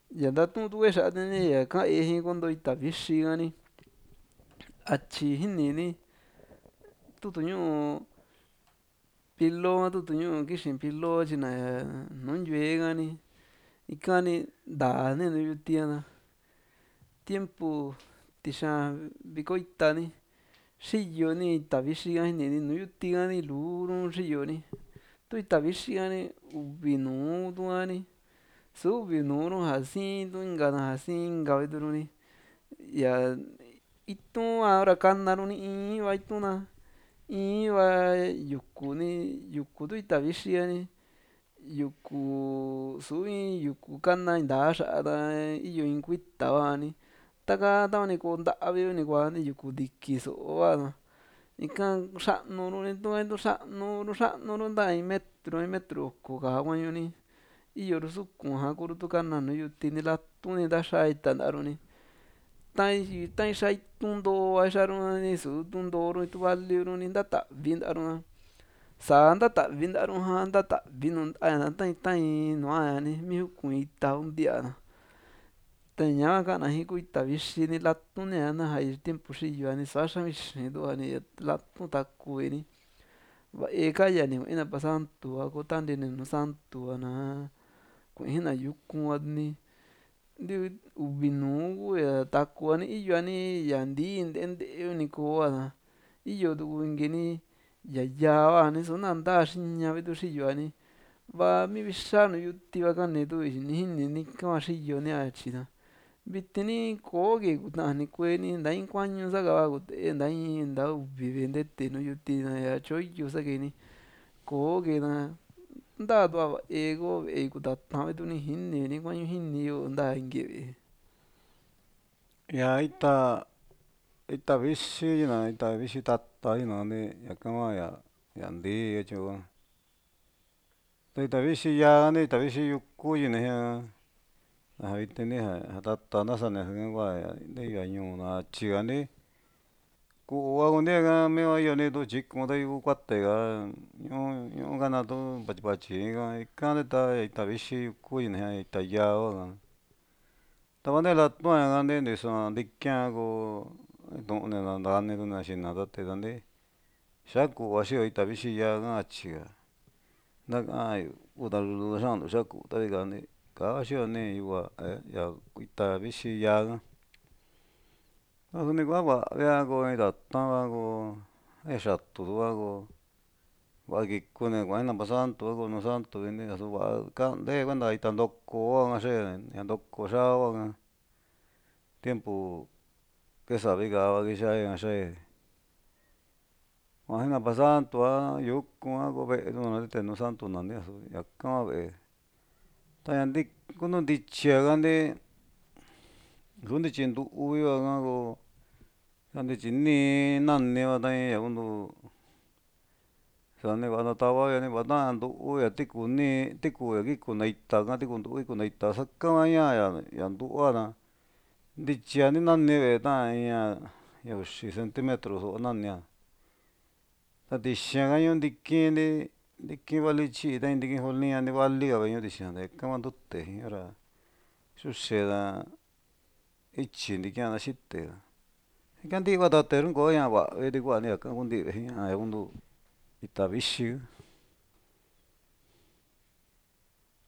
Ya ndatu'u tuku xa'ani ya ka'in ji konto ita vixi ka ni atyi jinini tutu ñu'u pilo ha tutu ñu'u kixi pilo tyi na nuu ntuve ka ni ikani ntaa ni nùù yuti a'na tiempo tixaa viko ita ni xiyo ni ita vixi ka jinini nùù yuti ka ni ilu nu xiyo ni tu ita vixi ka ni uvi nùù tu'a ni su uvi nùù ru ja sii tu inka na ja sii inka vi tuuru ni yaa itu'n a hora kana ru ni in va itu'n na in va yuku ni yuku tu ita vixi ka ni yuku su in yuku kana in ntaa xa'a ra iyo in kuita va ni taka tava ni koo ntavi ni kua yuku diki so'o va ika xa'nu ru ni tu xa'nu ru nta in metro oko ka kuañu ni iyo ru suku ja kuru tu kana nùù yuti ni latu ni ntaxaa ita nta ru ni ta ixaa itu'n ntoo va ixaru ni su tu ntoo ru itu vali ru ni ntatavi ntaru na saa ntatavi ntaru ja ntatavi nùù nta'aña na tain nua'ña ni mi juku'n ita kuntia na ta ña'ha ka'na ji ku ita vixi ni latu nia na ja tiempo xiyo'a ni su'a xa vixi tu'a ni latu taku ni va'i kaya ni ku'ina pa santu a ko ntanini nùù santu a na ku'iji na yuku a ni nti uvi nùù kuya taku a ni iyo a ni ya ntii nte'e nte'e ni koo'a na iyo tuku inki ni ya yaa va ni su na ntaa xiña vi tu xiyo a ni va mi vixa nùù yuti va kani tu ni jini ni ika hua xiyo ni a tyi na viti ni koo ki kuta ni kueni nta in kuañu sakava kute'e nta in nta uvi vi ntete nùù yuti na ña tyoyo sakii ni koo ki na ntaa tua ve'e koo ve'e kutata vi tu ni jini ni kuañu jini yo nta inkivi. ña ita vixi na ita vixi tata yinani ñaka hua ña ntii katyo ta ita vixi yaa ni ita vixi yuku yini jia ja viti ni ja tata ntasani ka kua nteyo a ñuu na atyi ka-ni ku'u a kunti'a ka mia iyo tu tyikun ta yuku kuate ka ñuu kana tu patyi patyi ka ikani ta ita vixi yuku yini jia ita yaa hua tava nte latu'a ña nti ntiso'a ntiki'a ko intu'uni na ntani tuna xina tate nti xaku'u a xiyo ita vixi yaa ka atyi ka nta ka'an yu uta lulu xa'ntu xaku'u ta vi'ka ni ka xiyo nii yukua ita vixi yaa ka suni kua va'ia ko in tata'n va ko in xatu tu'a ko va'a kikuni kua'ina pa santu a ko nùù santu ini a'su va'a ntee kuenta ita ntoko hua ña ntoko xaa hua ka tiempo kesa'a vi'ka va kixai ña xai kua'ajina pa santu a yuku a ko ve'e tu tite nùù santu nani a'su ñaka hua ve'e ta ña kunu ntityi ka nti su ntityi ntu'vi va ka ko ntityi nii nani va tain ña kuntu sani va'a natavai ni va'a ta'an ntu'u ya tiku nii tiku ña kikuna ita ka tiku ntu'u kikuna ita saka va ña ya ntu'ua na ntityi a ni nani ve'e ta'an in uxi centimetro so nania ta tixia ka ñuu ntiki vali tyi'i ta in ntiki jolia ni vali ka ve'e ñu'u tixia ta ika hua ntute jin hora xuxe ta ityi ntikia na xite ika ntii va tate nu koo ña va'a viti ku'a ni ñaka kunti'i ve'e jiña ña kuntu ita vixi ka.